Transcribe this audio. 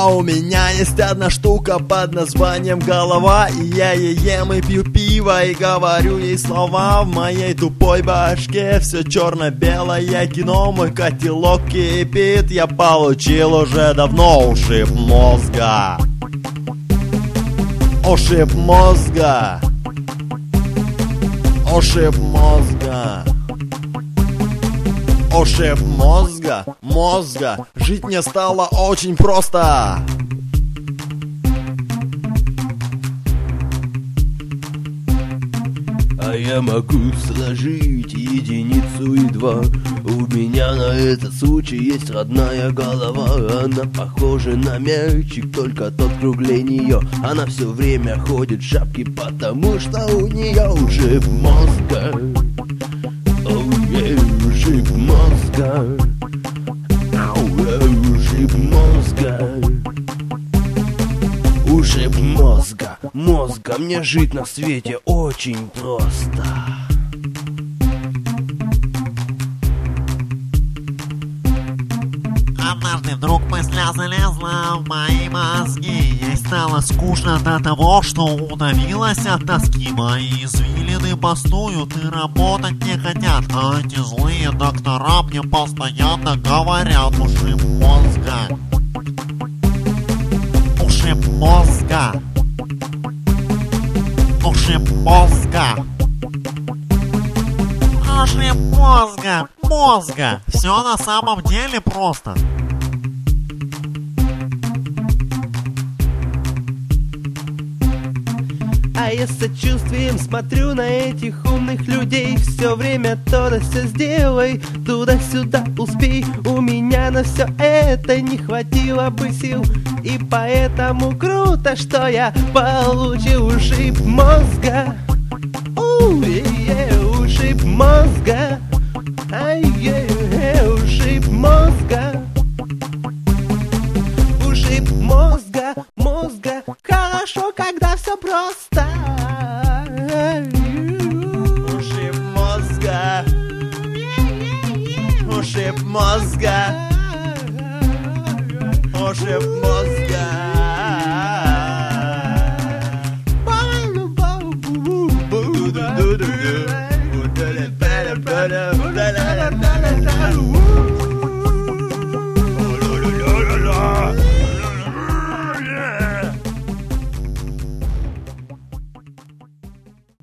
А у меня есть одна штука под названием голова, и я ей ем и пью пиво, и говорю ей слова. В моей тупой башке все черно-белое кино, мой котелок кипит, я получил уже давно ушиб мозга. Ушиб мозга. Ушиб мозга. Ушиб мозга. Жить мне стало очень просто. А я могу сложить единицу и два. У меня на этот случай есть родная голова. Она похожа на мячик, только тот круглее нее. Она все время ходит в шапке, потому что у нее ушиб мозга. Ушиб мозга. Ушиб мозга. Ушиб мозга. Мне жить на свете очень просто. Однажды вдруг мысль залезла в мои мозги. Ей стало скучно до того, что удавилась от тоски. Мои извилины бастуют и работать не хотят, а эти злые доктора мне постоянно говорят: ушиб мозга. Ушиб мозга. Ушиб мозга. Ушиб мозга. Все на самом деле просто. А я с сочувствием смотрю на этих умных людей. Все время то-то все сделай, туда-сюда успей. У меня на все это не хватило бы сил, и поэтому круто, что я получил ушиб мозга. Ушиб мозга. Ушиб мозга. Ушиб мозга. Хорошо, когда все просто. Ушиб мозга. Ушиб мозга. Ушиб мозга.